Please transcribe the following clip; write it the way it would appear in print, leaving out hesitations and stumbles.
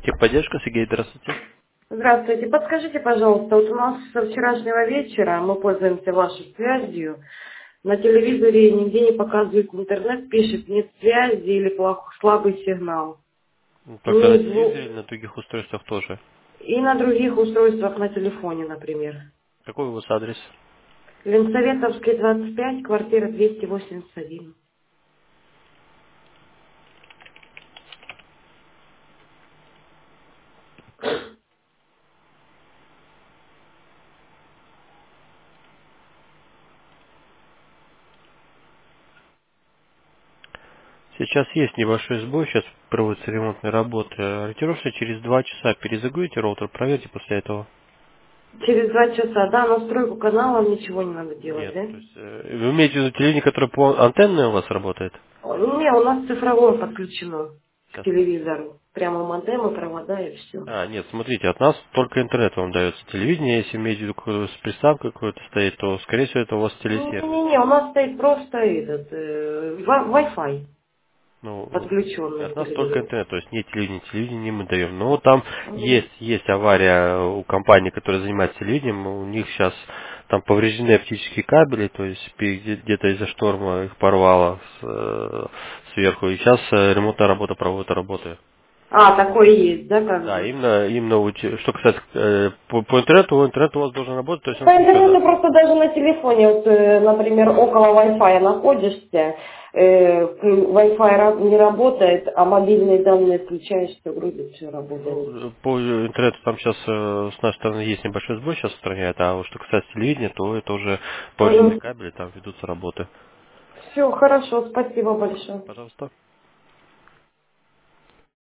Техподдержка, Сергей, здравствуйте. Здравствуйте. Подскажите, пожалуйста, вот у нас со вчерашнего вечера мы пользуемся вашей связью. На телевизоре нигде не показывает интернет, пишет нет связи или слабый сигнал. Только на Ни телевизоре или на других устройствах тоже. И на других устройствах на телефоне, например. Какой у вас адрес? Ленсоветовский, 25, квартира 281. Сейчас есть небольшой сбой, сейчас проводятся ремонтные работы. Ориентировочно через 2 часа перезагрузите роутер, проверьте после этого. Через 2 часа, да, настройку канала ничего не надо делать, Нет, да? то есть вы имеете в виду телевидение, которое по антенной у вас работает? Не, у нас цифровое подключено к Сейчас. телевизору. Прямо модемы, провода и все. Нет, смотрите, от нас только интернет вам дается. Телевидение, если имеете в виду с приставкой какой-то стоит, то, скорее всего, это у вас телесервис. Не-не-не, у нас стоит просто этот Wi-Fi Ну, подключенный от к нас только телевизору. интернет, то есть не телевидение, телевидение мы даем. Но там Мгм. есть авария у компании, которая занимается телевидением, у них сейчас там повреждены оптические кабели, то есть где-то из-за шторма их порвало сверху. И сейчас ремонтная работа проводит работы. Такое есть, да, как Да, бы? именно что касается по интернету, интернет у вас должен работать, то есть он По включен, интернету да. просто даже на телефоне, вот, например, около Wi-Fi находишься, Wi-Fi не работает, а мобильные данные включаешь, все вроде все работает. Ну, по интернету там сейчас с нашей стороны есть небольшой сбой сейчас устраняет, а вот что касается телевидения, то это уже повреждены кабели, там ведутся работы. Все, хорошо, спасибо большое. Пожалуйста.